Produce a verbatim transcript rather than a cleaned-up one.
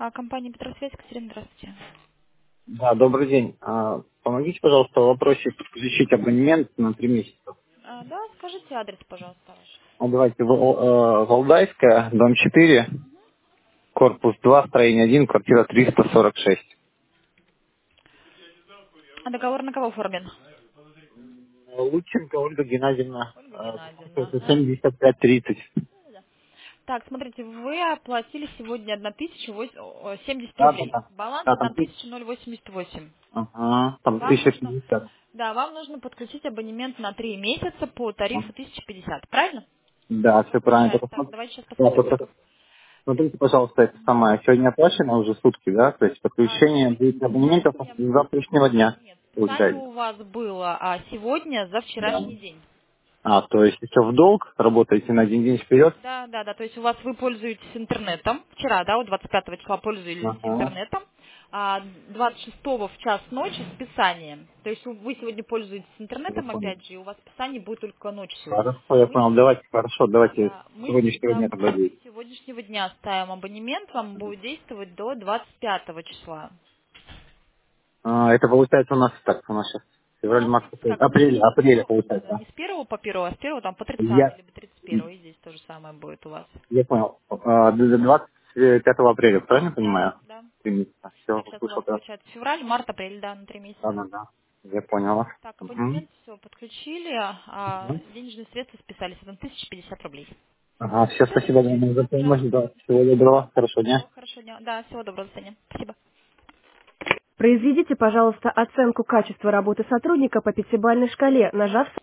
А, компания Петросвязь, Катерина, здравствуйте. Да, добрый день. А, Помогите, пожалуйста, в вопросе подключить абонемент на три месяца. А, да, скажите адрес, пожалуйста, ваш. А давайте, Вал- э, Валдайская, дом четыре, корпус два, строение один, квартира триста сорок шесть. А договор на кого оформлен? Лученко Ольга Геннадьевна, Ольга э, Геннадьевна, ага. семьдесят пять тридцать. Так, смотрите, вы оплатили сегодня одна тысяча семьдесят Да, да, рублей. да. Баланс Да, там, одна ты- тысяча восемьдесят восемь. ага, там Вам нужно, тысяча пятьдесят. да, вам нужно подключить абонемент на три месяца по тарифу тысяча пятьдесят, правильно? Да, все правильно. Подключаем. Только Так, см- давайте сейчас да, посмотрим, только сколько. смотрите, пожалуйста, это самое. Сегодня оплачено уже сутки, да? То есть А, подключение сегодня будет абонементов списание, с завтрашнего дня, нет, списание получается. у вас было а, сегодня за Да. вчерашний день. А, то есть еще в долг работаете на один день вперед? Да, да, да. То есть у вас вы пользуетесь интернетом. Вчера, да, вот двадцать пятого числа пользовались Ага. интернетом. А двадцать шестого в час ночи списанием. То есть вы сегодня пользуетесь Я интернетом, понял. опять же, и у вас списание будет только ночью сегодня. Хорошо, я Мы, понял. Давайте, хорошо, давайте да, с мы сегодняшнего да, дня тогда будет. с сегодняшнего дня ставим абонемент, вам будет действовать до двадцать пятого числа. А, это получается у нас так, у нас сейчас У февраль, нас март, есть апрель, как апрель, не с апреля первого, да, получается, да, да? не с первого по первого, а с первого там по тридцатый Я, либо тридцать первого, и здесь то же самое будет у вас. я понял. А, до двадцать пятого апреля, правильно Да, понимаю? да. Три месяца. Все, Так, сейчас у услышал, вас да. получается февраль, март, апрель, да, на три Да, месяца. да, да. Я понял вас. Так, Угу. абонемент, все, подключили, а денежные средства списались, это тысяча пятьдесят рублей. Ага, все, Все, спасибо вам за да, помощь, пожалуйста. да. Всего доброго, хорошего дня. Всего хорошего дня. Да, всего доброго, до свидания. Спасибо. Произведите, пожалуйста, оценку качества работы сотрудника по пятибалльной шкале, нажав